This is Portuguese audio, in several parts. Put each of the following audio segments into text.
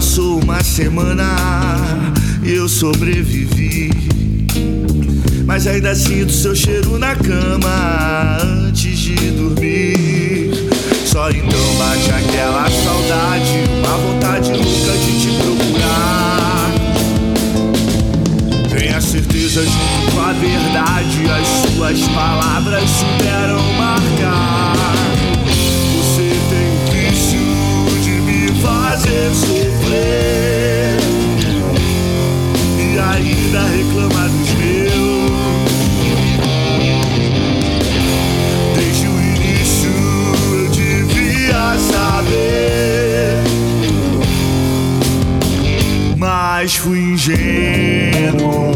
passou uma semana e eu sobrevivi, mas ainda sinto seu cheiro na cama antes de dormir. Só então bate aquela saudade, uma vontade louca de te procurar. Vem a certeza junto com a verdade, as suas palavras souberam marcar. Você tem o vício de me fazer sofrer e ainda reclama dos meus. Desde o início eu devia saber, mas fui ingênuo.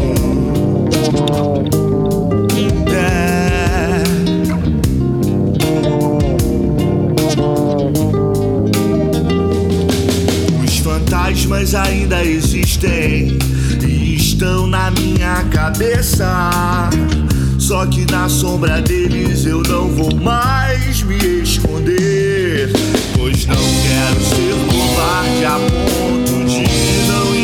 Os fantasmas ainda existem e estão na minha cabeça. Só que na sombra deles eu não vou mais me esconder, pois não quero ser covarde a ponto de não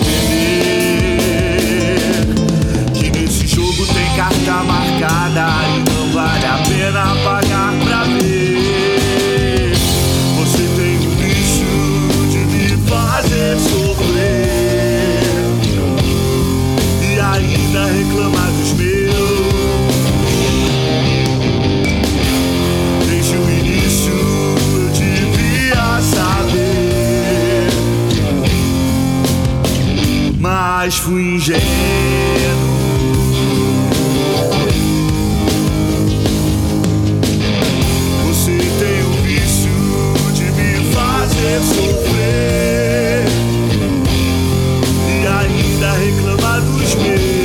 entender que nesse jogo tem carta marcada e não vale a pena pagar pra ver. Você tem o vício de me fazer sofrer e ainda reclamar dos meus. Desde o início eu devia saber, mas fui ingênuo. Você tem o vício de me fazer sofrer e ainda reclamar dos meus.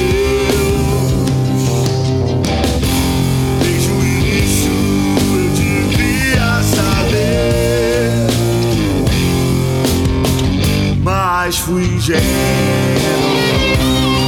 Desde o início eu devia saber, mas fui ingênuo.